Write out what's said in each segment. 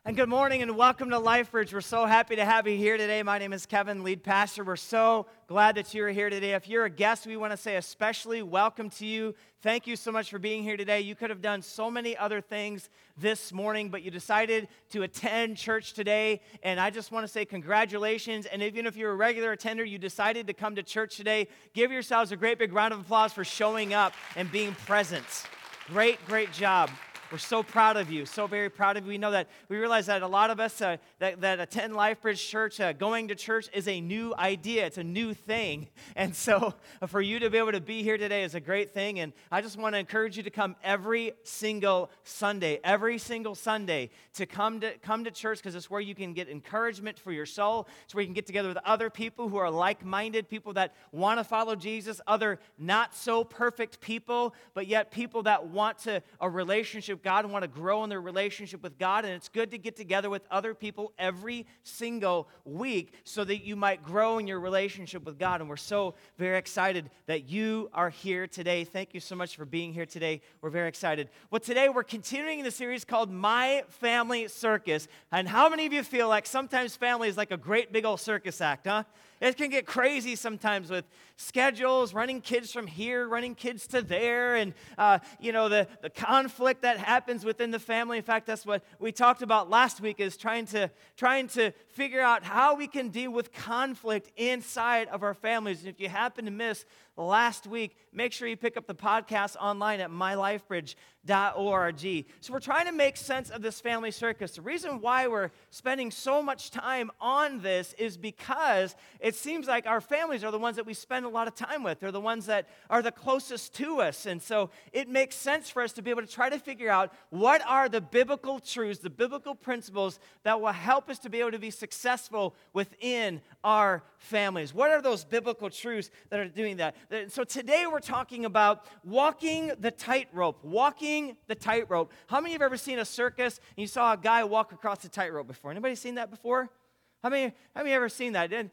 And good morning and welcome to LifeBridge. We're so happy to have you here today. My name is Kevin, lead pastor. We're so glad that you're here today. If you're a guest, we want to say especially welcome to you. Thank you so much for being here today. You could have done so many other things this morning, but you decided to attend church today. And I just want to say congratulations. And even if you're a regular attender, you decided to come to church today, give yourselves a great big round of applause for showing up and being present. Great job. We're so proud of you, so very proud of you. We realize that a lot of us that attend LifeBridge Church, going to church is a new idea. It's a new thing. And so for you to be able to be here today is a great thing. And I just want to encourage you to come every single Sunday to come to church, because it's where you can get encouragement for your soul. It's where you can get together with other people who are like-minded, people that want to follow Jesus, other not so perfect people, but yet people that want a relationship with God and want to grow in their relationship with God. And it's good to get together with other people every single week so that you might grow in your relationship with God. And we're so very excited that you are here today. Thank you so much for being here today. We're very excited. Well, today we're continuing the series called My Family Circus. And how many of you feel like sometimes family is like a great big old circus act, huh? It can get crazy sometimes with schedules, running kids from here, running kids to there, and the conflict that happens within the family. In fact, that's what we talked about last week, is trying to figure out how we can deal with conflict inside of our families. And if you happen to miss last week, make sure you pick up the podcast online at mylifebridge.org. So we're trying to make sense of this family circus. The reason why we're spending so much time on this is because it seems like our families are the ones that we spend a lot of time with. They're the ones that are the closest to us. And so it makes sense for us to be able to try to figure out what are the biblical truths, the biblical principles that will help us to be able to be successful within our families. What are those biblical truths that are doing that? So today we're talking about walking the tightrope. Walking the tightrope. How many of you have ever seen a circus and you saw a guy walk across the tightrope before? Anybody seen that before? How many have ever seen that? And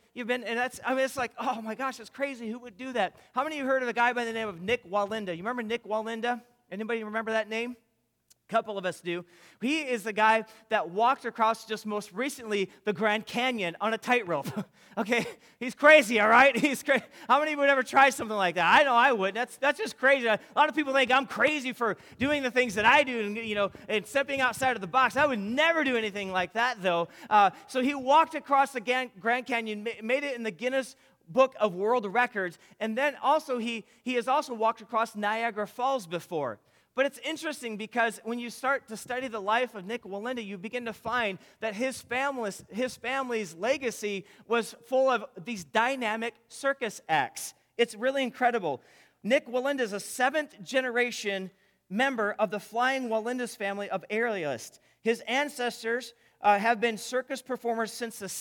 it's like, oh my gosh, that's crazy. Who would do that? How many of you heard of a guy by the name of Nik Wallenda? You remember Nik Wallenda? Anybody remember that name? A couple of us do. He is the guy that walked across just most recently the Grand Canyon on a tightrope. Okay, he's crazy, all right? He's crazy. How many would ever try something like that? I know I would. That's just crazy. A lot of people think I'm crazy for doing the things that I do, and stepping outside of the box. I would never do anything like that, though. So he walked across the Grand Canyon, made it in the Guinness Book of World Records, and then also he has also walked across Niagara Falls before. But it's interesting because when you start to study the life of Nik Wallenda, you begin to find that his family's legacy was full of these dynamic circus acts. It's really incredible. Nik Wallenda is a seventh-generation member of the Flying Wallenda's family of aerialists. His ancestors have been circus performers since the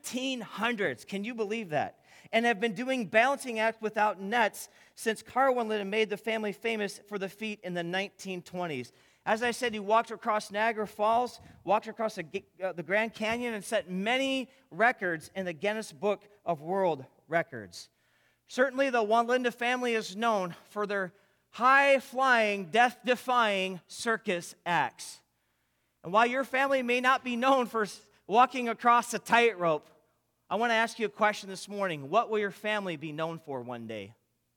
1700s. Can you believe that? And have been doing balancing acts without nets since Carl Wallenda made the family famous for the feat in the 1920s. As I said, he walked across Niagara Falls, walked across the Grand Canyon, and set many records in the Guinness Book of World Records. Certainly, the Wallenda family is known for their high-flying, death-defying circus acts. And while your family may not be known for walking across a tightrope, I want to ask you a question this morning. What will your family be known for one day?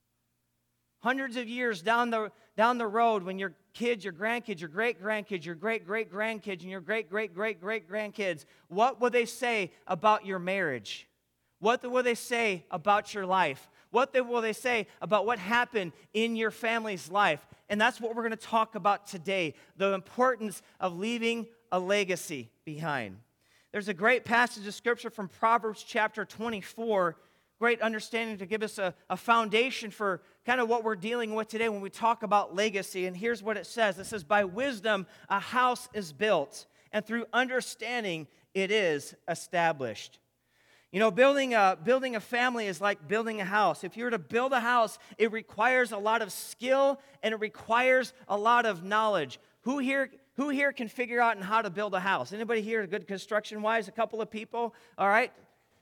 Hundreds of years down the road, when your kids, your grandkids, your great-grandkids, your great-great-grandkids, and your great-great-great-great-grandkids, what will they say about your marriage? What will they say about your life? What will they say about what happened in your family's life? And that's what we're going to talk about today, the importance of leaving a legacy behind. There's a great passage of Scripture from Proverbs chapter 24, great understanding to give us a foundation for kind of what we're dealing with today when we talk about legacy. And here's what it says. It says, by wisdom a house is built, and through understanding it is established. You know, building a family is like building a house. If you were to build a house, it requires a lot of skill and it requires a lot of knowledge. Who here can figure out how to build a house? Anybody here good construction-wise? A couple of people? All right.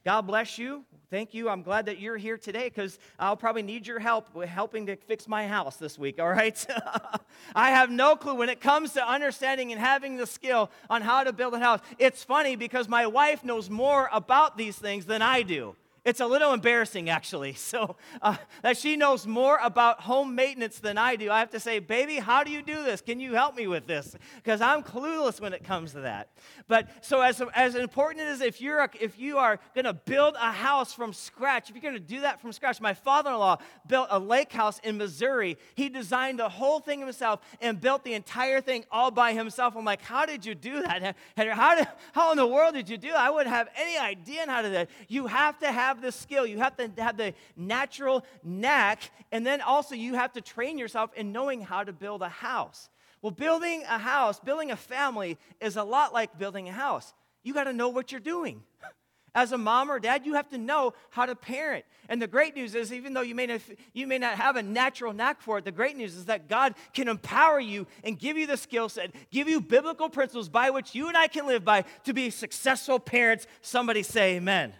God bless you. Thank you. I'm glad that you're here today because I'll probably need your help with helping to fix my house this week, all right? I have no clue when it comes to understanding and having the skill on how to build a house. It's funny because my wife knows more about these things than I do. It's a little embarrassing, actually, so that she knows more about home maintenance than I do. I have to say, baby, how do you do this? Can you help me with this? Because I'm clueless when it comes to that. But so as important as if you are going to build a house from scratch, if you're going to do that from scratch, my father-in-law built a lake house in Missouri. He designed the whole thing himself and built the entire thing all by himself. I'm like, how did you do that? How in the world did you do that? I wouldn't have any idea on how to do that. You have to have the skill. You have to have the natural knack, and then also you have to train yourself in knowing how to build a house. Well, building a house, building a family is a lot like building a house. You got to know what you're doing. As a mom or dad, you have to know how to parent. And the great news is, even though you may not have a natural knack for it, the great news is that God can empower you and give you the skill set, give you biblical principles by which you and I can live by to be successful parents. Somebody say amen.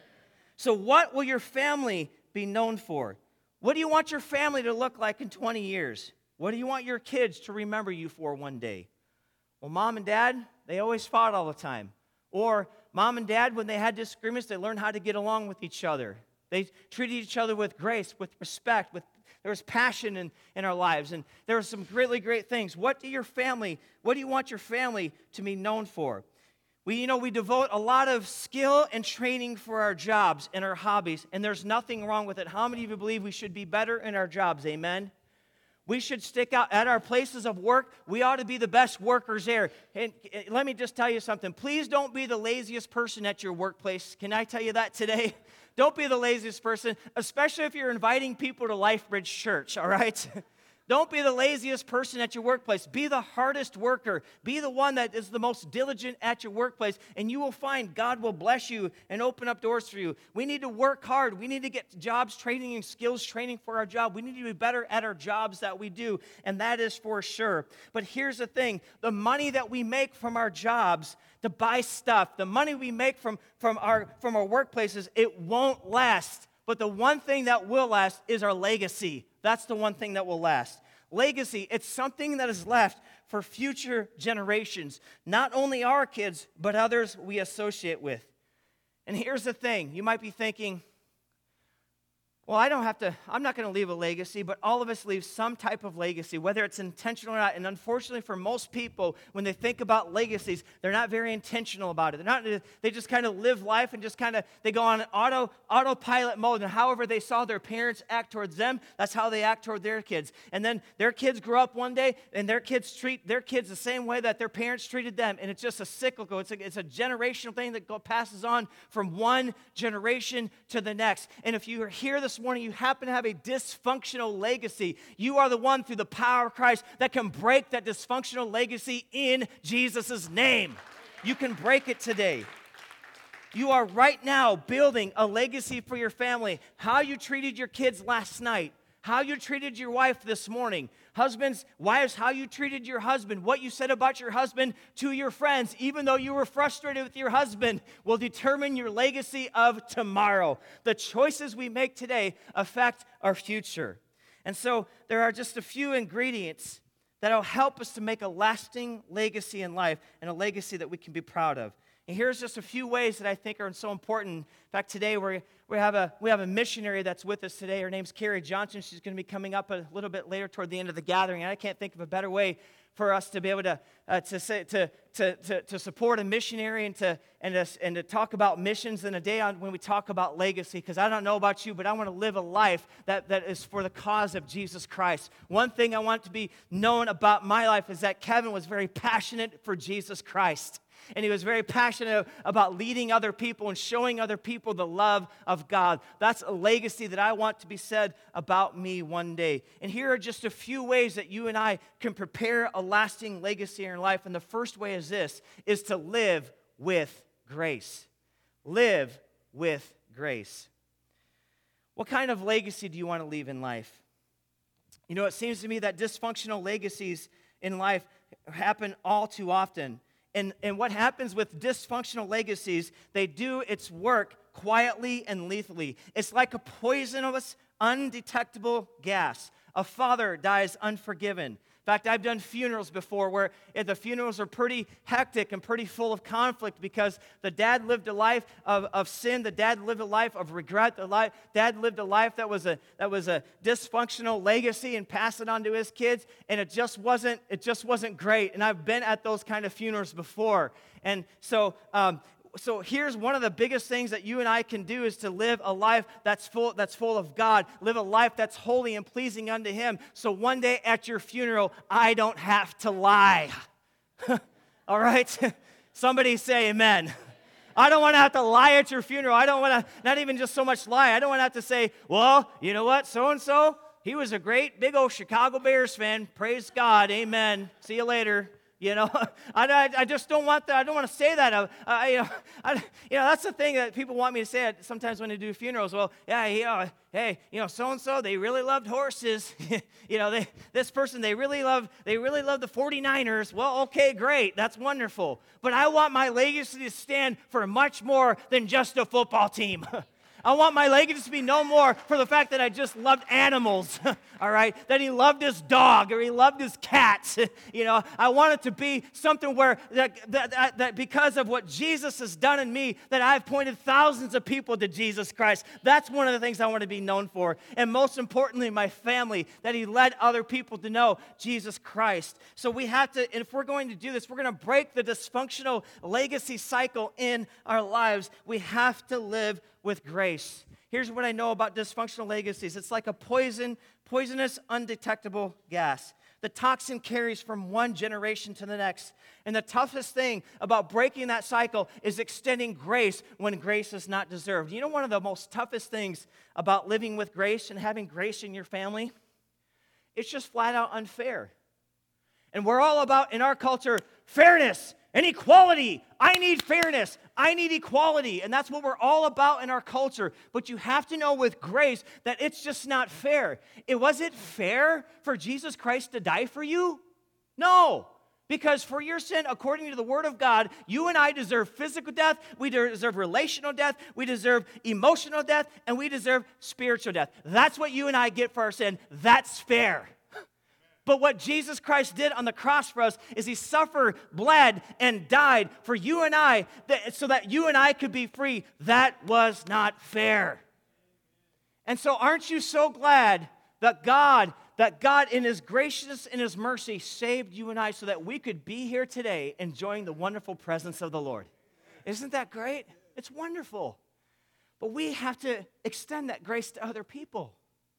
So what will your family be known for? What do you want your family to look like in 20 years? What do you want your kids to remember you for one day? Well, mom and dad, they always fought all the time. Or mom and dad, when they had disagreements, they learned how to get along with each other. They treated each other with grace, with respect, there was passion in our lives, and there were some really great things. What do you want your family to be known for? We devote a lot of skill and training for our jobs and our hobbies, and there's nothing wrong with it. How many of you believe we should be better in our jobs? Amen? We should stick out at our places of work. We ought to be the best workers there. And let me just tell you something. Please don't be the laziest person at your workplace. Can I tell you that today? Don't be the laziest person, especially if you're inviting people to LifeBridge Church, all right? Don't be the laziest person at your workplace. Be the hardest worker. Be the one that is the most diligent at your workplace, and you will find God will bless you and open up doors for you. We need to work hard. We need to get jobs training and skills training for our job. We need to be better at our jobs that we do, and that is for sure. But here's the thing. The money that we make from our jobs to buy stuff, the money we make from our workplaces, it won't last. But the one thing that will last is our legacy. That's the one thing that will last. Legacy, it's something that is left for future generations, not only our kids, but others we associate with. And here's the thing. You might be thinking, well, I'm not going to leave a legacy, but all of us leave some type of legacy, whether it's intentional or not. And unfortunately for most people, when they think about legacies, they're not very intentional about it. They just kind of live life and they go on autopilot mode. And however they saw their parents act towards them, that's how they act toward their kids. And then their kids grow up one day, and their kids treat their kids the same way that their parents treated them. And it's just a cyclical. It's a generational thing that passes on from one generation to the next. And if you are here this morning, you happen to have a dysfunctional legacy, you are the one through the power of Christ that can break that dysfunctional legacy in Jesus' name. You can break it today. You are right now building a legacy for your family. How you treated your kids last night, how you treated your wife this morning, husbands, wives, how you treated your husband, what you said about your husband to your friends, even though you were frustrated with your husband, will determine your legacy of tomorrow. The choices we make today affect our future. And so there are just a few ingredients that will help us to make a lasting legacy in life and a legacy that we can be proud of. And here's just a few ways that I think are so important. In fact, today we have a missionary that's with us today. Her name's Carrie Johnson. She's going to be coming up a little bit later toward the end of the gathering. And I can't think of a better way for us to be able to support a missionary and to talk about missions than a day when we talk about legacy. Because I don't know about you, but I want to live a life that is for the cause of Jesus Christ. One thing I want to be known about my life is that Kevin was very passionate for Jesus Christ. And he was very passionate about leading other people and showing other people the love of God. That's a legacy that I want to be said about me one day. And here are just a few ways that you and I can prepare a lasting legacy in our life. And the first way is this, is to live with grace. Live with grace. What kind of legacy do you want to leave in life? It seems to me that dysfunctional legacies in life happen all too often. And what happens with dysfunctional legacies, they do its work quietly and lethally. It's like a poisonous, undetectable gas. A father dies unforgiven. In fact, I've done funerals before where the funerals are pretty hectic and pretty full of conflict because the dad lived a life of sin. The dad lived a life of regret. Dad lived a life that was a dysfunctional legacy and passed it on to his kids, and it just wasn't great. And I've been at those kind of funerals before. And so here's one of the biggest things that you and I can do is to live a life that's full of God, live a life that's holy and pleasing unto Him. So one day at your funeral, I don't have to lie. All right? Somebody say amen. I don't want to have to lie at your funeral. I don't want to, not even just so much lie. I don't want to have to say, well, you know what, so-and-so, he was a great big old Chicago Bears fan. Praise God, amen. See you later. You know, I just don't want that. I don't want to say that. That's the thing that people want me to say sometimes when they do funerals. Well, yeah, hey, so-and-so, they really loved horses. This person, they really love the 49ers. Well, okay, great. That's wonderful. But I want my legacy to stand for much more than just a football team. I want my legacy to be no more for the fact that I just loved animals, all right? That he loved his dog or he loved his cats. I want it to be something where that because of what Jesus has done in me, that I've pointed thousands of people to Jesus Christ. That's one of the things I want to be known for. And most importantly, my family, that he led other people to know Jesus Christ. So we have to, and if we're going to do this, we're going to break the dysfunctional legacy cycle in our lives. We have to live with grace. Here's what I know about dysfunctional legacies. It's like a poisonous, undetectable gas. The toxin carries from one generation to the next. And the toughest thing about breaking that cycle is extending grace when grace is not deserved. You know one of the most toughest things about living with grace and having grace in your family? It's just flat out unfair. And we're all about, in our culture, fairness and equality. I need fairness. I need equality. And that's what we're all about in our culture. But you have to know with grace that it's just not fair. Was it fair for Jesus Christ to die for you? No. Because for your sin, according to the Word of God, you and I deserve physical death, we deserve relational death, we deserve emotional death, and we deserve spiritual death. That's what you and I get for our sin. That's fair. But what Jesus Christ did on the cross for us is he suffered, bled, and died for you and I, so that you and I could be free. That was not fair. And so aren't you so glad that God in his graciousness and his mercy saved you and I so that we could be here today enjoying the wonderful presence of the Lord? Isn't that great? It's wonderful. But we have to extend that grace to other people.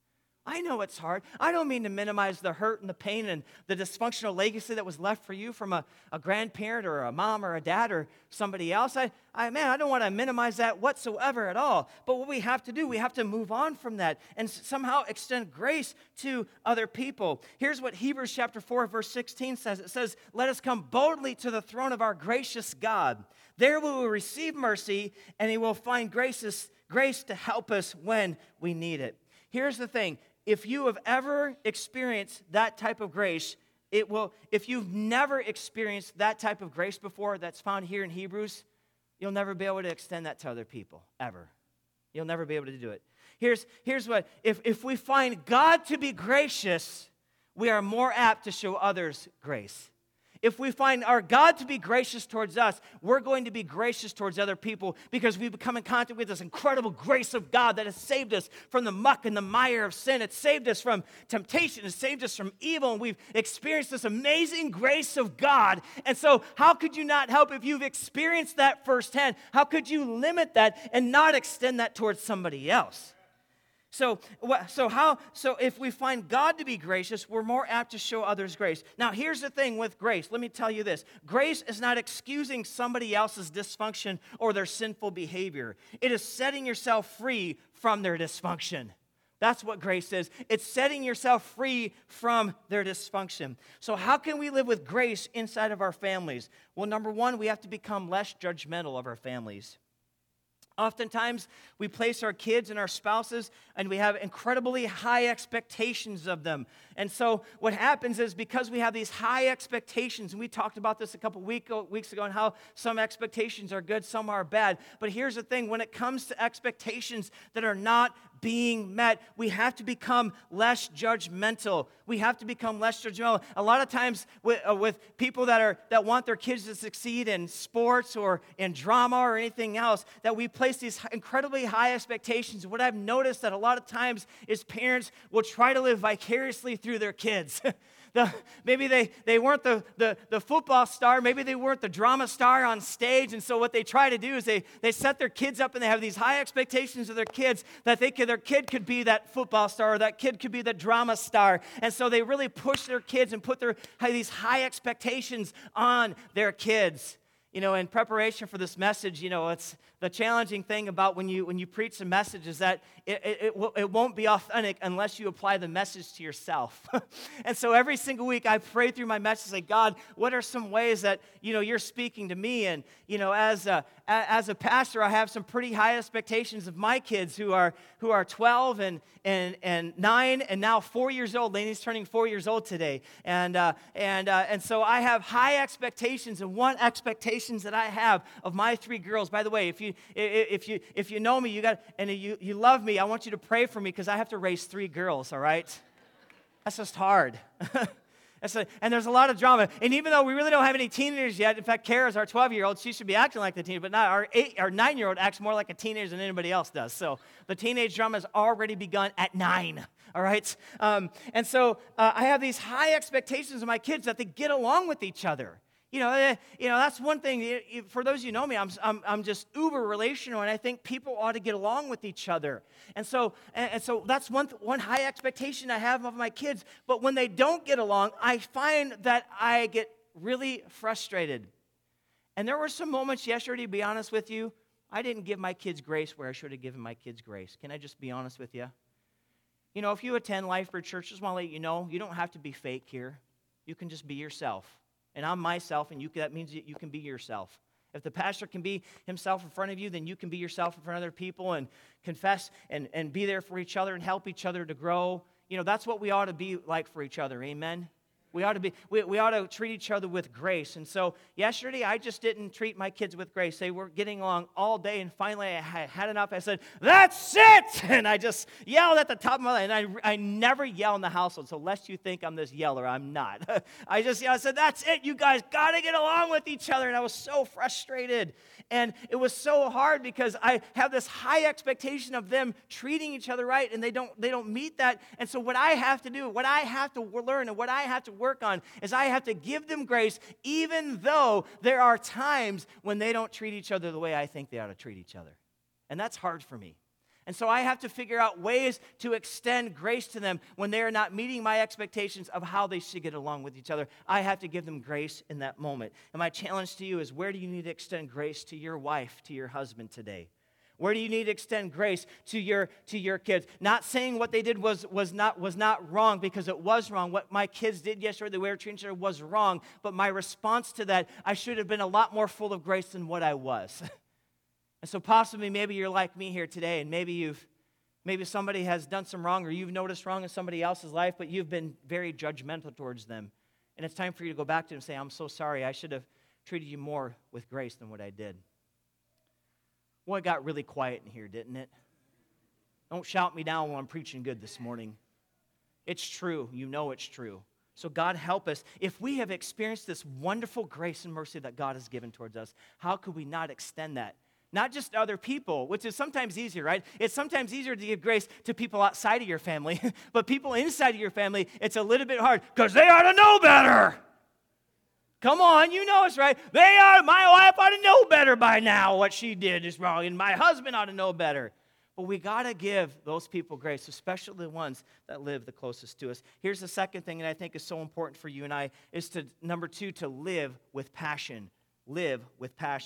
I know it's hard. I don't mean to minimize the hurt and the pain and the dysfunctional legacy that was left for you from a grandparent or a mom or a dad or somebody else. I don't want to minimize that whatsoever at all. But what we have to do, we have to move on from that and somehow extend grace to other people. Here's what Hebrews chapter 4, verse 16 says. It says, "Let us come boldly to the throne of our gracious God. There we will receive mercy, and he will find grace to help us when we need it." Here's the thing. If you have ever experienced that type of grace, if you've never experienced that type of grace before that's found here in Hebrews, you'll never be able to extend that to other people, ever. You'll never be able to do it. Here's what, if we find God to be gracious, we are more apt to show others grace. If we find our God to be gracious towards us, we're going to be gracious towards other people because we've come in contact with this incredible grace of God that has saved us from the muck and the mire of sin. It's saved us from temptation. It's saved us from evil. And we've experienced this amazing grace of God. And so how could you not help if you've experienced that firsthand? How could you limit that and not extend that towards somebody else? So if we find God to be gracious, we're more apt to show others grace. Now, here's the thing with grace. Let me tell you this. Grace is not excusing somebody else's dysfunction or their sinful behavior. It is setting yourself free from their dysfunction. That's what grace is. It's setting yourself free from their dysfunction. So how can we live with grace inside of our families? Well, number one, we have to become less judgmental of our families. Oftentimes, we place our kids and our spouses, and we have incredibly high expectations of them. And so what happens is because we have these high expectations, and we talked about this a couple weeks ago, and how some expectations are good, some are bad. But here's the thing, when it comes to expectations that are not being met, we have to become less judgmental. We have to become less judgmental. A lot of times with people that want their kids to succeed in sports or in drama or anything else, that we place these incredibly high expectations. What I've noticed that a lot of times is parents will try to live vicariously through their kids. Maybe they weren't the football star. Maybe they weren't the drama star on stage. And so what they try to do is they set their kids up and they have these high expectations of their kids that their kid could be that football star or that kid could be the drama star. And so they really push their kids and put these high expectations on their kids. You know, in preparation for this message, it's the challenging thing about when you preach a message is that it won't be authentic unless you apply the message to yourself. And so every single week I pray through my message, like, God, what are some ways that, you're speaking to me? And, as a pastor, I have some pretty high expectations of my kids who are 12 and 9 and now 4 years old. Lainey's turning 4 years old today. And so I have high expectations, and one expectations that I have of my 3 girls. By the way, if you know me, you love me, I want you to pray for me because I have to raise 3 girls, all right? That's just hard. And there's a lot of drama. And even though we really don't have any teenagers yet, in fact, Kara's our 12-year-old, she should be acting like the teenager, but not our 9-year-old acts more like a teenager than anybody else does. So the teenage drama has already begun at 9, all right? And so I have these high expectations of my kids that they get along with each other. That's one thing. For those of you who know me, I'm just uber relational, and I think people ought to get along with each other. And so that's one high expectation I have of my kids. But when they don't get along, I find that I get really frustrated. And there were some moments yesterday, to be honest with you, I didn't give my kids grace where I should have given my kids grace. Can I just be honest with you? If you attend Lifebird Church, just want to let you know, you don't have to be fake here. You can just be yourself. And I'm myself, and that means that you can be yourself. If the pastor can be himself in front of you, then you can be yourself in front of other people and confess and be there for each other and help each other to grow. That's what we ought to be like for each other. Amen? We ought to treat each other with grace. And so yesterday, I just didn't treat my kids with grace. They were getting along all day, and finally I had enough. I said, "That's it!" And I just yelled at the top of my lungs. And I never yell in the household, so lest you think I'm this yeller, I'm not. I said, "That's it! You guys got to get along with each other." And I was so frustrated. And it was so hard because I have this high expectation of them treating each other right, and they don't meet that. And so what I have to do, what I have to learn, and what I have to work on is I have to give them grace even though there are times when they don't treat each other the way I think they ought to treat each other. And that's hard for me. And so I have to figure out ways to extend grace to them when they are not meeting my expectations of how they should get along with each other. I have to give them grace in that moment. And my challenge to you is, where do you need to extend grace to your wife, to your husband today? Where do you need to extend grace to your kids? Not saying what they did was not wrong, because it was wrong. What my kids did yesterday, the way they were treating each other, was wrong. But my response to that, I should have been a lot more full of grace than what I was. And so possibly maybe you're like me here today, and maybe somebody has done some wrong, or you've noticed wrong in somebody else's life, but you've been very judgmental towards them. And it's time for you to go back to them and say, "I'm so sorry. I should have treated you more with grace than what I did." Well, it got really quiet in here, didn't it? Don't shout me down while I'm preaching good this morning. It's true. You know it's true. So God help us. If we have experienced this wonderful grace and mercy that God has given towards us, how could we not extend that? Not just to other people, which is sometimes easier, right? It's sometimes easier to give grace to people outside of your family, but people inside of your family, it's a little bit hard because they ought to know better. Come on, you know it's right. My wife ought to know better by now. What she did is wrong, and my husband ought to know better. But we got to give those people grace, especially the ones that live the closest to us. Here's the second thing that I think is so important for you and I, is number 2, to live with passion. Live with passion.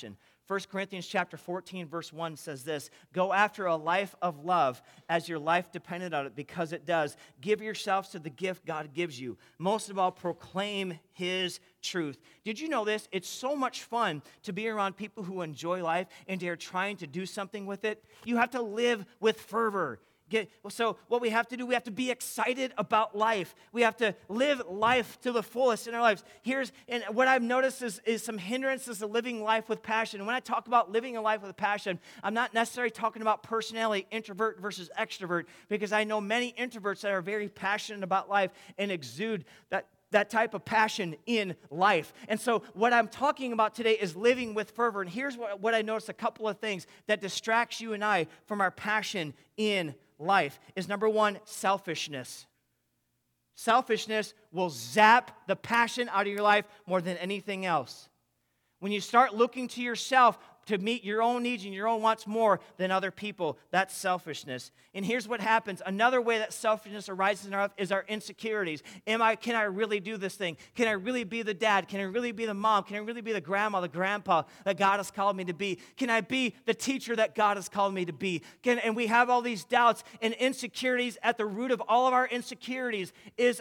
1 Corinthians chapter 14, verse 1 says this, "Go after a life of love as your life depended on it, because it does. Give yourselves to the gift God gives you. Most of all, proclaim His truth." Did you know this? It's so much fun to be around people who enjoy life and they're trying to do something with it. You have to live with fervor. So what we have to do, we have to be excited about life. We have to live life to the fullest in our lives. And what I've noticed is some hindrances to living life with passion. And when I talk about living a life with passion, I'm not necessarily talking about personality, introvert versus extrovert, because I know many introverts that are very passionate about life and exude that type of passion in life. And so what I'm talking about today is living with fervor. And here's what I noticed, a couple of things that distracts you and I from our passion in life is, number one, selfishness. Selfishness will zap the passion out of your life more than anything else. When you start looking to yourself to meet your own needs and your own wants more than other people, that's selfishness. And here's what happens. Another way that selfishness arises in our life is our insecurities. Can I really do this thing? Can I really be the dad? Can I really be the mom? Can I really be the grandma, the grandpa that God has called me to be? Can I be the teacher that God has called me to be? And we have all these doubts and insecurities. At the root of all of our insecurities is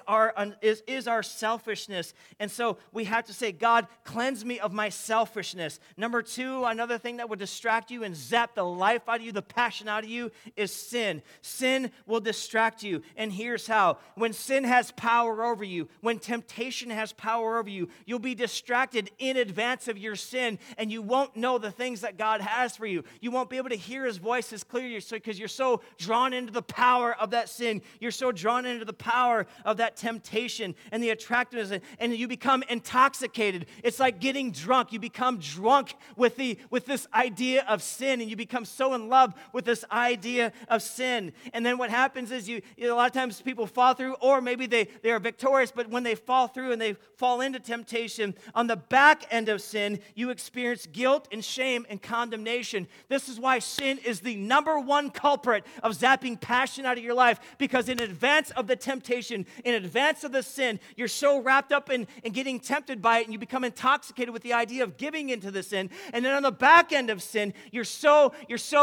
our selfishness. And so we have to say, God, cleanse me of my selfishness. Number two, another thing that would distract you and zap the life out of you, the passion out of you, is sin. Sin will distract you, and here's how. When sin has power over you, when temptation has power over you, you'll be distracted in advance of your sin, and you won't know the things that God has for you. You won't be able to hear His voice as clearly because you're so drawn into the power of that sin. You're so drawn into the power of that temptation and the attractiveness, and you become intoxicated. It's like getting drunk. You become drunk with this idea of sin, and you become so in love with this idea of sin. And then what happens is a lot of times people fall through, or maybe they are victorious, but when they fall through and they fall into temptation, on the back end of sin, you experience guilt and shame and condemnation. This is why sin is the number one culprit of zapping passion out of your life, because in advance of the temptation, in advance of the sin, you're so wrapped up in getting tempted by it, and you become intoxicated with the idea of giving into the sin. And then on the back end of sin, you're so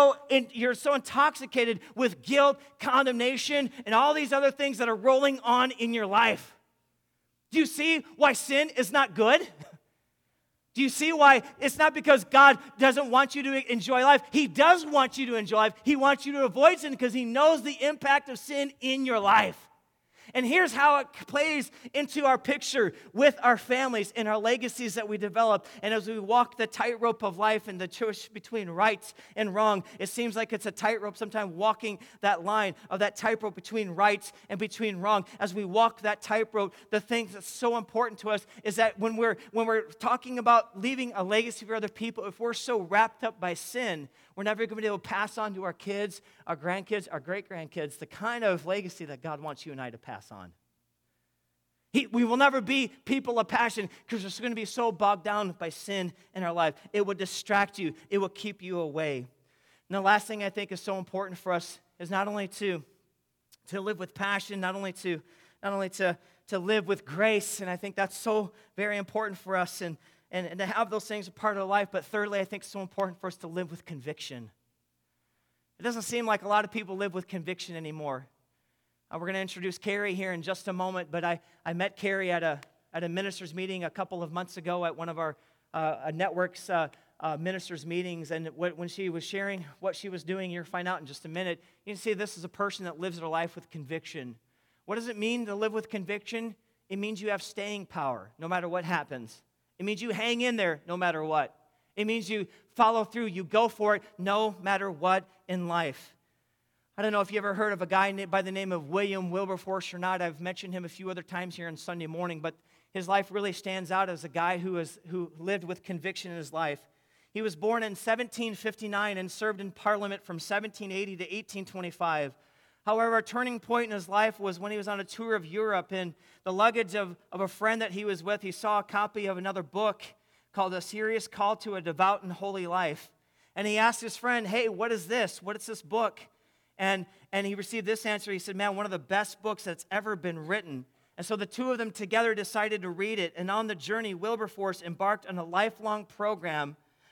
intoxicated with guilt, condemnation, and all these other things that are rolling on in your life. Do you see why sin is not good? Do you see why? It's not because God doesn't want you to enjoy life. He does want you to enjoy life. He wants you to avoid sin because He knows the impact of sin in your life. And here's how it plays into our picture with our families and our legacies that we develop. And as we walk the tightrope of life and the choice between right and wrong, it seems like it's a tightrope, sometimes walking that line of that tightrope between right and between wrong. As we walk that tightrope, the thing that's so important to us is that when we're talking about leaving a legacy for other people, if we're so wrapped up by sin, we're never going to be able to pass on to our kids, our grandkids, our great-grandkids, the kind of legacy that God wants you and I to pass on. We will never be people of passion because we're going to be so bogged down by sin in our life. It will distract you. It will keep you away. And the last thing I think is so important for us is not only to live with passion, not only to live with grace, and I think that's so very important for us, and to have those things a part of life. But thirdly, I think it's so important for us to live with conviction. It doesn't seem like a lot of people live with conviction anymore. We're going to introduce Carrie here in just a moment, but I met Carrie at a ministers' meeting a couple of months ago at one of our network's ministers' meetings, and when she was sharing what she was doing, you'll find out in just a minute, you can see this is a person that lives their life with conviction. What does it mean to live with conviction? It means you have staying power no matter what happens. It means you hang in there no matter what. It means you follow through, you go for it no matter what in life. I don't know if you ever heard of a guy by the name of William Wilberforce or not. I've mentioned him a few other times here on Sunday morning, but his life really stands out as a guy who lived with conviction in his life. He was born in 1759 and served in Parliament from 1780 to 1825. However, a turning point in his life was when he was on a tour of Europe. In the luggage of a friend that he was with, he saw a copy of another book called A Serious Call to a Devout and Holy Life. And he asked his friend, "Hey, what is this? What is this book?" And he received this answer. He said, "Man, one of the best books that's ever been written." And so the two of them together decided to read it. And on the journey, Wilberforce embarked on a lifelong program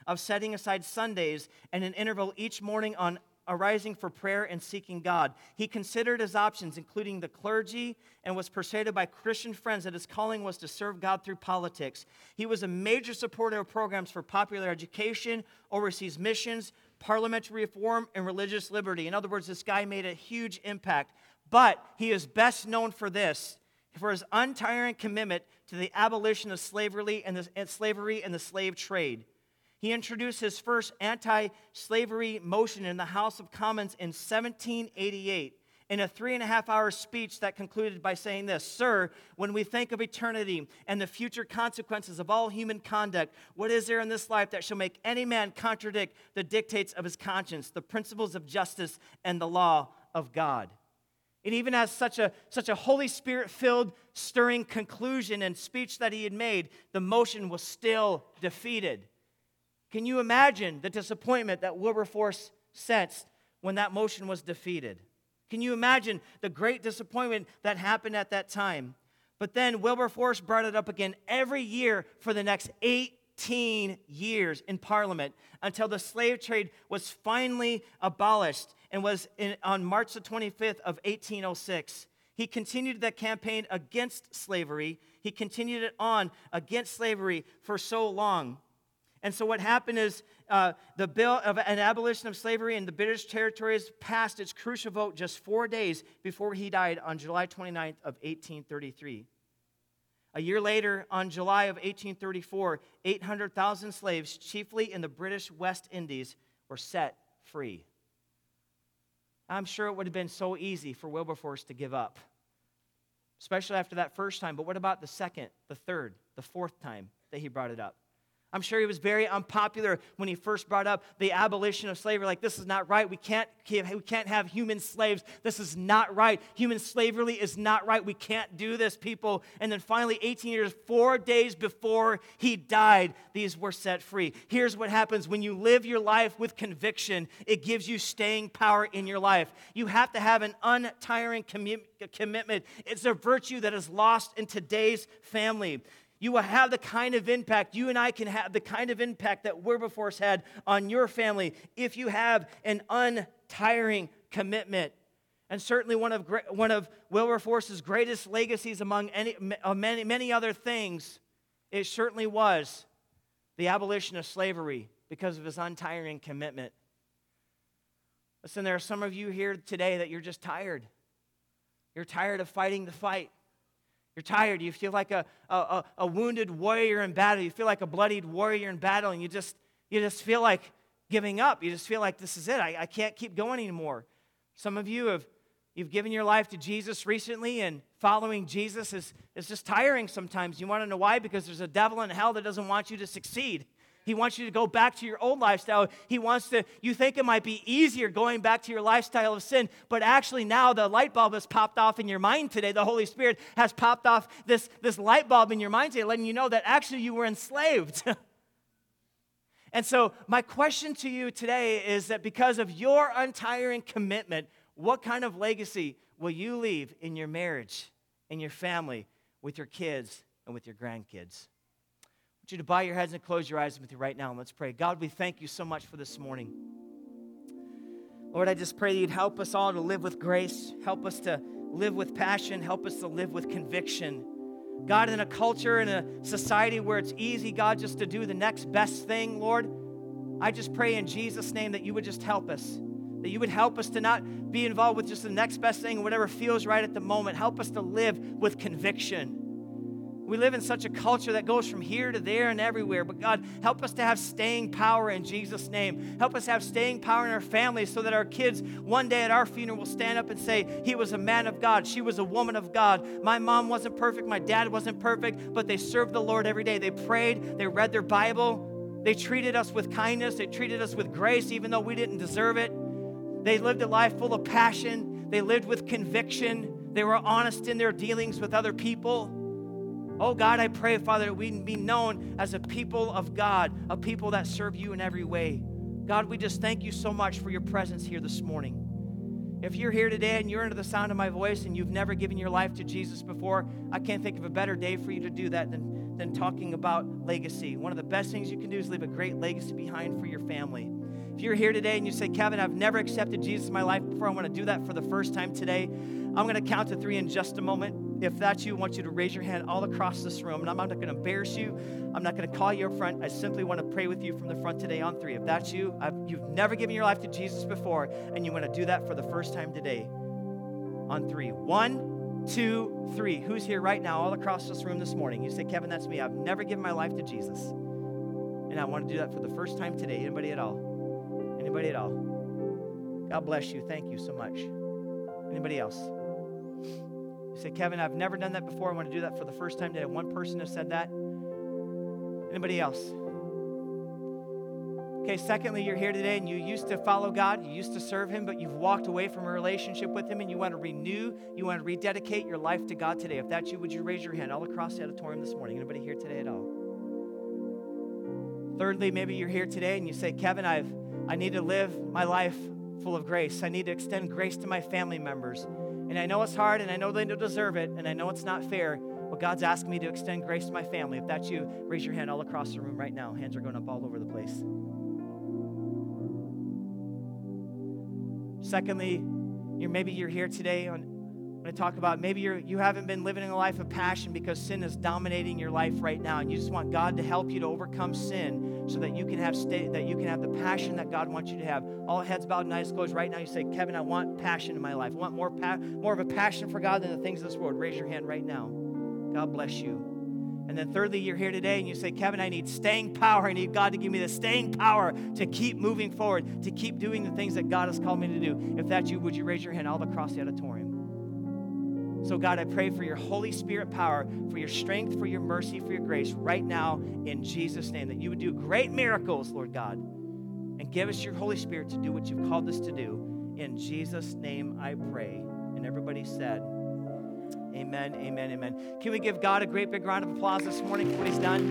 of setting aside Sundays and an interval each morning on arising for prayer and seeking God. He considered his options, including the clergy, and was persuaded by Christian friends that his calling was to serve God through politics. He was a major supporter of programs for popular education, overseas missions, parliamentary reform, and religious liberty. In other words, this guy made a huge impact. But he is best known for this, for his untiring commitment to the abolition of slavery and the slave trade. He introduced his first anti-slavery motion in the House of Commons in 1788 in a 3.5-hour speech that concluded by saying this: "Sir, when we think of eternity and the future consequences of all human conduct, what is there in this life that shall make any man contradict the dictates of his conscience, the principles of justice, and the law of God?" And even as such a Holy Spirit-filled, stirring conclusion and speech that he had made, the motion was still defeated. Can you imagine the disappointment that Wilberforce sensed when that motion was defeated? Can you imagine the great disappointment that happened at that time? But then Wilberforce brought it up again every year for the next 18 years in Parliament until the slave trade was finally abolished and was on March the 25th of 1806. He continued that campaign against slavery. He continued it on against slavery for so long. And so what happened is the bill of an abolition of slavery in the British territories passed its crucial vote just 4 days before he died on July 29th of 1833. A year later, on July of 1834, 800,000 slaves, chiefly in the British West Indies, were set free. I'm sure it would have been so easy for Wilberforce to give up, especially after that first time. But what about the second, the third, the fourth time that he brought it up? I'm sure he was very unpopular when he first brought up the abolition of slavery. Like, this is not right. We can't have human slaves. This is not right. Human slavery is not right. We can't do this, people. And then finally, 18 years, 4 days before he died, these were set free. Here's what happens when you live your life with conviction. It gives you staying power in your life. You have to have an untiring commitment. It's a virtue that is lost in today's family. You will have the kind of impact, you and I can have the kind of impact that Wilberforce had on your family if you have an untiring commitment. And certainly one of Wilberforce's greatest legacies among many other things, it certainly was the abolition of slavery because of his untiring commitment. Listen, there are some of you here today that you're just tired. You're tired of fighting the fight. You're tired. You feel like a wounded warrior in battle. You feel like a bloodied warrior in battle, and you just feel like giving up. You just feel like this is it. I can't keep going anymore. Some of you you've given your life to Jesus recently, and following Jesus is just tiring sometimes. You want to know why? Because there's a devil in hell that doesn't want you to succeed. He wants you to go back to your old lifestyle. You think it might be easier going back to your lifestyle of sin, but actually now the light bulb has popped off in your mind today. The Holy Spirit has popped off this light bulb in your mind today, letting you know that actually you were enslaved. And so my question to you today is that because of your untiring commitment, what kind of legacy will you leave in your marriage, in your family, with your kids, and with your grandkids? I want you to bow your heads and close your eyes with me right now, and let's pray. God, we thank you so much for this morning. Lord, I just pray that you'd help us all to live with grace, help us to live with passion, help us to live with conviction. God, in a culture, in a society where it's easy, God, just to do the next best thing, Lord, I just pray in Jesus' name that you would just help us, that you would help us to not be involved with just the next best thing, whatever feels right at the moment. Help us to live with conviction. We live in such a culture that goes from here to there and everywhere. But God, help us to have staying power in Jesus' name. Help us have staying power in our families so that our kids one day at our funeral will stand up and say, he was a man of God. She was a woman of God. My mom wasn't perfect. My dad wasn't perfect. But they served the Lord every day. They prayed. They read their Bible. They treated us with kindness. They treated us with grace even though we didn't deserve it. They lived a life full of passion. They lived with conviction. They were honest in their dealings with other people. Oh God, I pray, Father, that we be known as a people of God, a people that serve you in every way. God, we just thank you so much for your presence here this morning. If you're here today and you're under the sound of my voice and you've never given your life to Jesus before, I can't think of a better day for you to do that than than talking about legacy. One of the best things you can do is leave a great legacy behind for your family. If you're here today and you say, Kevin, I've never accepted Jesus in my life before, I want to do that for the first time today. I'm going to count to 3 in just a moment. If that's you, I want you to raise your hand all across this room. And I'm not going to embarrass you. I'm not going to call you up front. I simply want to pray with you from the front today on 3. If that's you, you've never given your life to Jesus before, and you want to do that for the first time today on 3. 1, 2, 3. Who's here right now all across this room this morning? You say, Kevin, that's me. I've never given my life to Jesus. And I want to do that for the first time today. Anybody at all? Anybody at all? God bless you. Thank you so much. Anybody else? You say, Kevin, I've never done that before. I want to do that for the first time today. One person has said that. Anybody else? Okay, secondly, you're here today and you used to follow God, you used to serve Him, but you've walked away from a relationship with Him and you want to renew, you want to rededicate your life to God today. If that's you, would you raise your hand all across the auditorium this morning? Anybody here today at all? Thirdly, maybe you're here today and you say, Kevin, I need to live my life full of grace. I need to extend grace to my family members. And I know it's hard and I know they don't deserve it and I know it's not fair, but God's asking me to extend grace to my family. If that's you, raise your hand all across the room right now. Hands are going up all over the place. Secondly, maybe you're here today when I talk about maybe you haven't been living a life of passion because sin is dominating your life right now, and you just want God to help you to overcome sin so that you can have the passion that God wants you to have. All heads bowed and eyes closed right now. You say, Kevin, I want passion in my life. I want more of a passion for God than the things of this world. Raise your hand right now. God bless you. And then thirdly, you're here today and you say, Kevin, I need staying power. I need God to give me the staying power to keep moving forward, to keep doing the things that God has called me to do. If that's you, would you raise your hand all across the auditorium? So God, I pray for your Holy Spirit power, for your strength, for your mercy, for your grace right now in Jesus' name, that you would do great miracles, Lord God, and give us your Holy Spirit to do what you've called us to do. In Jesus' name I pray. And everybody said, amen, amen, amen. Can we give God a great big round of applause this morning for what He's done?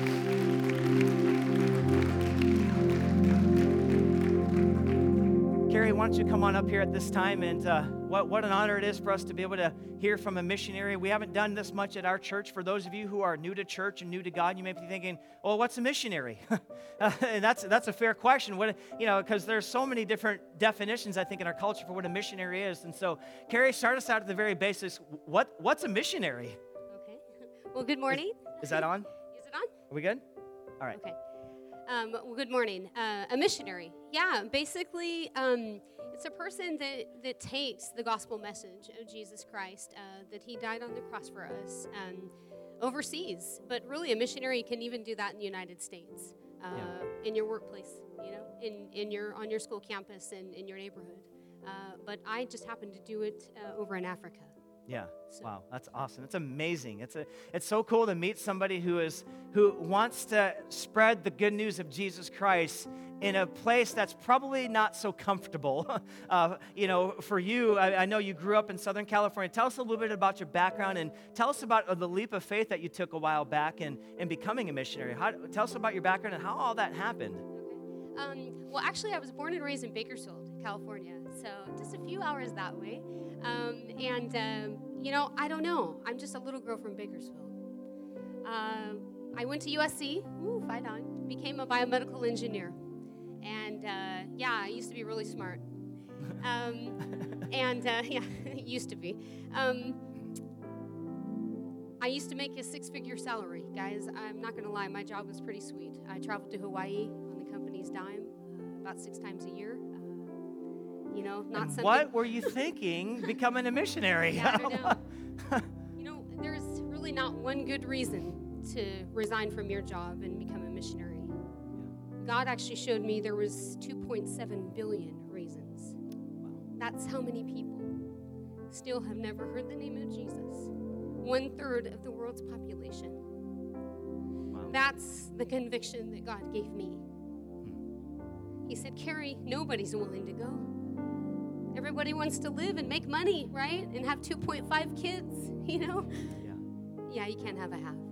Carrie, why don't you come on up here at this time? And what an honor it is for us to be able to hear from a missionary. We haven't done this much at our church. For those of you who are new to church and new to God, you may be thinking, well, what's a missionary? And that's a fair question. Because there's so many different definitions, I think, in our culture for what a missionary is. And so, Carrie, start us out at the very basics. What's a missionary? Okay. Well, good morning. Is that on? Is it on? Are we good? All right. Okay. Well, good morning. A missionary. Yeah, basically, it's a person that takes the gospel message of Jesus Christ, that He died on the cross for us, overseas. But really, a missionary can even do that in the United States, in your workplace, on your school campus and in your neighborhood. But I just happen to do it over in Africa. Yeah. Wow, that's awesome. It's amazing. It's so cool to meet somebody who wants to spread the good news of Jesus Christ in a place that's probably not so comfortable. For you, I know you grew up in Southern California. Tell us a little bit about your background and tell us about the leap of faith that you took a while back in becoming a missionary. Tell us about your background and how all that happened. Okay. Well, actually, I was born and raised in Bakersfield, California, so just a few hours that way. I don't know. I'm just a little girl from Bakersfield. I went to USC, fight on, became a biomedical engineer. And, I used to be really smart. It used to be. I used to make a 6-figure salary, guys. I'm not going to lie. My job was pretty sweet. I traveled to Hawaii on the company's dime about 6 times a year. Not something. What were you thinking becoming a missionary? Yeah, I don't know. There's really not one good reason to resign from your job and become a missionary. God actually showed me there was 2.7 billion reasons. That's how many people still have never heard the name of Jesus. 1/3 of the world's population. Wow. That's the conviction that God gave me. He said, Carrie, nobody's willing to go. Everybody wants to live and make money, right? And have 2.5 kids, Yeah, you can't have a half.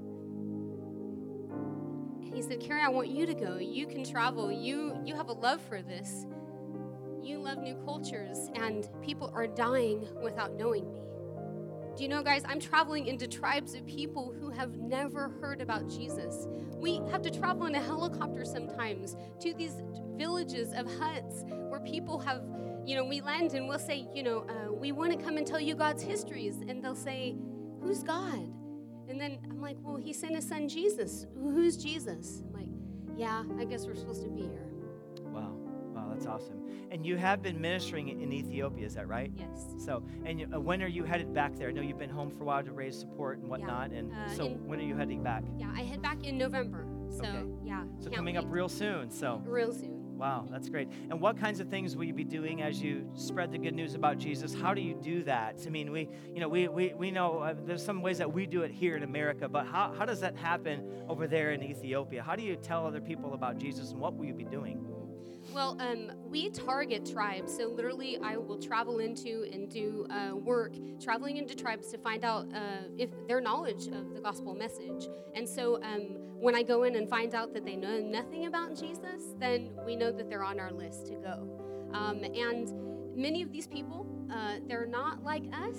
He said, Carrie, I want you to go. You can travel. You have a love for this. You love new cultures, and people are dying without knowing me. do you know, guys, I'm traveling into tribes of people who have never heard about Jesus. We have to travel in a helicopter sometimes to these villages of huts where people have, we land and we'll say, we want to come and tell you God's histories. And they'll say, who's God? And then I'm like, well, he sent his son Jesus. Who's Jesus? I'm like, yeah, I guess we're supposed to be here. Wow, that's awesome. And you have been ministering in Ethiopia, is that right? Yes. So, and when are you headed back there? I know you've been home for a while to raise support and whatnot, and so when are you heading back? Yeah, I head back in November. So, okay. Yeah. So coming up real soon. So real soon. Wow, that's great. And what kinds of things will you be doing as you spread the good news about Jesus? How do you do that? I mean, we know there's some ways that we do it here in America, but how does that happen over there in Ethiopia? How do you tell other people about Jesus, and what will you be doing? Well, we target tribes. So literally, I will travel into and do work, traveling into tribes to find out if their knowledge of the gospel message. And so when I go in and find out that they know nothing about Jesus, then we know that they're on our list to go. And many of these people, they're not like us.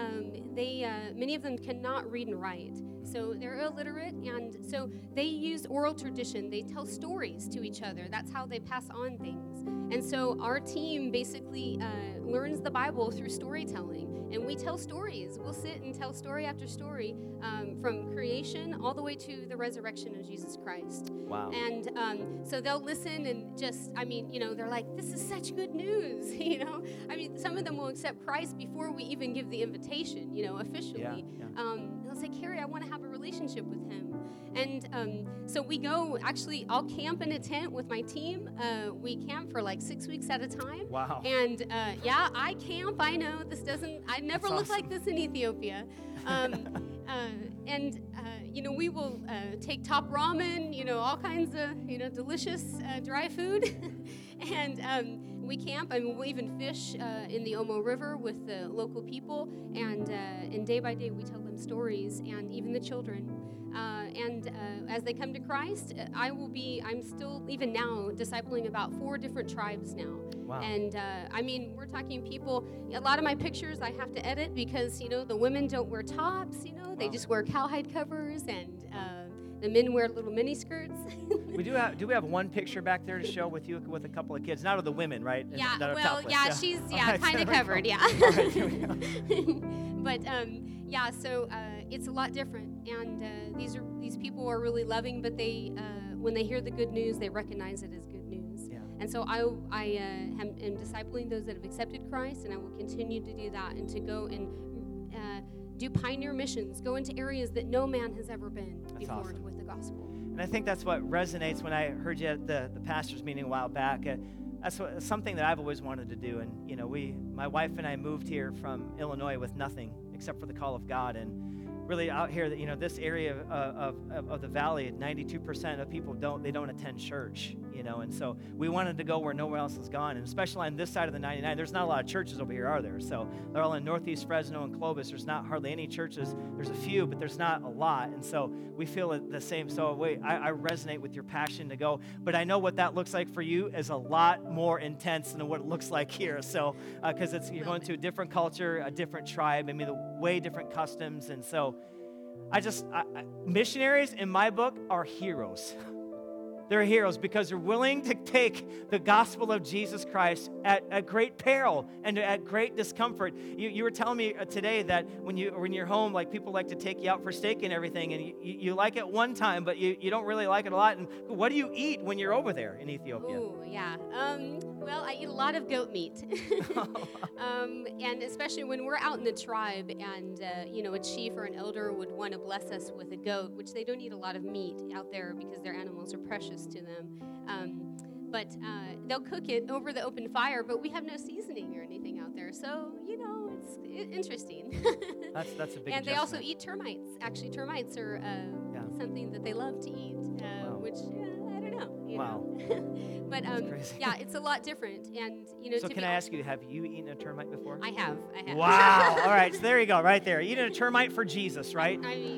Many of them cannot read and write. So they're illiterate, and so they use oral tradition. They tell stories to each other. That's how they pass on things. And so our team basically learns the Bible through storytelling, and we tell stories. We'll sit and tell story after story from creation all the way to the resurrection of Jesus Christ. Wow. And so they'll listen and they're like, this is such good news, some of them will accept Christ before we even give the invitation, officially. Yeah. They'll say, Carrie, I want to have a relationship with him. And so we go, actually, I'll camp in a tent with my team. We camp for like 6 weeks at a time. Wow. And I camp. I know I never looked like this in Ethiopia. We will take top ramen, all kinds of, delicious dry food. And we camp. We'll even fish in the Omo River with the local people. And day by day, we tell them stories, and even the children. As they come to Christ, I'm still, even now, discipling about 4 different tribes now. Wow. And, we're talking people, a lot of my pictures I have to edit because, the women don't wear tops, they just wear cowhide covers, and the men wear little mini skirts. Do we have one picture back there to show with you with a couple of kids? Not of the women, right? Yeah, that are well, topless. yeah, she's, Right, kind of covered, yeah. All right, here we go. But, so it's a lot different. And these people are really loving, but they, when they hear the good news, they recognize it as good news. Yeah. And so I am discipling those that have accepted Christ, and I will continue to do that and to go and do pioneer missions, go into areas that no man has ever been before awesome. with the gospel. And I think that's what resonates when I heard you at the pastor's meeting a while back. That's something that I've always wanted to do. And, my wife and I moved here from Illinois with nothing except for the call of God. And really out here, this area of the valley, 92% of people don't attend church, and so we wanted to go where nowhere else has gone, and especially on this side of the 99, there's not a lot of churches over here, are there? So they're all in Northeast Fresno and Clovis. There's not hardly any churches. There's a few, but there's not a lot, and so we feel the same. So I resonate with your passion to go, but I know what that looks like for you is a lot more intense than what it looks like here. So because you're going to a different culture, a different tribe, the way different customs, and so missionaries in my book are heroes. They're heroes because they're willing to take the gospel of Jesus Christ at great peril and at great discomfort. You were telling me today that when you're home, like people like to take you out for steak and everything, and you like it one time, but you don't really like it a lot. And what do you eat when you're over there in Ethiopia? Oh, yeah. Well, I eat a lot of goat meat. And especially when we're out in the tribe and, a chief or an elder would want to bless us with a goat, which they don't eat a lot of meat out there because their animals are precious to them. But they'll cook it over the open fire, but we have no seasoning or anything out there. So, it's interesting. That's a big And they also eat termites. Actually, termites are something that they love to eat, wow. which, I don't know. Wow. But, it's a lot different. And, So can I ask you, have you eaten a termite before? I have. Wow. All right. So there you go, right there. Eating a termite for Jesus, right?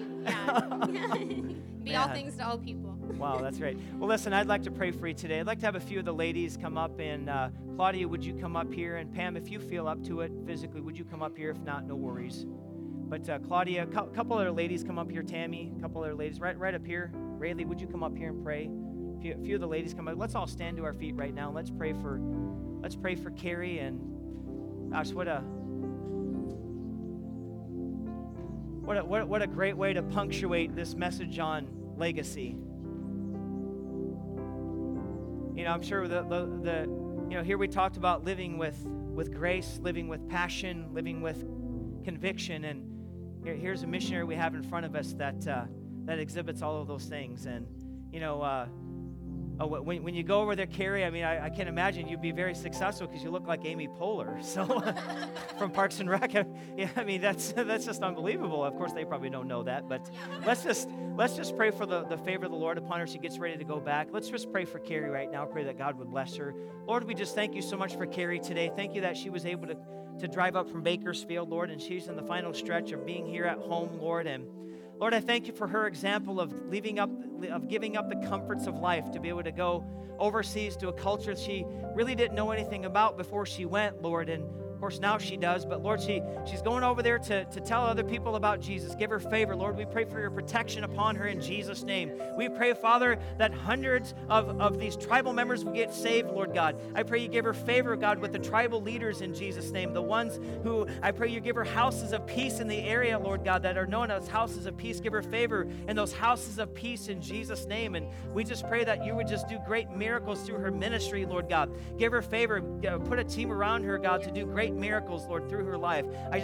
Be all things to all people. Wow, that's great. Well, listen, I'd like to pray for you today. I'd like to have a few of the ladies come up, and Claudia, would you come up here? And Pam, if you feel up to it physically, would you come up here? If not, no worries. But Claudia, a couple other ladies come up here. Tammy, a couple other ladies, right up here. Rayleigh, would you come up here and pray? A few of the ladies come up. Let's all stand to our feet right now. Let's pray for Carrie. And gosh, what a great way to punctuate this message on legacy. I'm sure here we talked about living with grace, living with passion, living with conviction, and here's a missionary we have in front of us that exhibits all of those things. And when you go over there, Carrie, I can imagine you'd be very successful because you look like Amy Poehler, so from Parks and Rec. That's just unbelievable. Of course, they probably don't know that, but let's just pray for the favor of the Lord upon her. She gets ready to go back. Let's just pray for Carrie right now. Pray that God would bless her. Lord, we just thank you so much for Carrie today. Thank you that she was able to drive up from Bakersfield, Lord, and she's in the final stretch of being here at home, Lord. And Lord, I thank you for her example of giving up the comforts of life to be able to go overseas to a culture she really didn't know anything about before she went, Lord. And of course, now she does. But Lord, she's going over there to tell other people about Jesus. Give her favor, Lord. We pray for your protection upon her in Jesus' name. We pray, Father, that hundreds of these tribal members will get saved, Lord God. I pray you give her favor, God, with the tribal leaders in Jesus' name. The ones who, I pray you give her houses of peace in the area, Lord God, that are known as houses of peace. Give her favor in those houses of peace in Jesus' name. And we just pray that you would just do great miracles through her ministry, Lord God. Give her favor. Put a team around her, God, to do great miracles, Lord, through her life.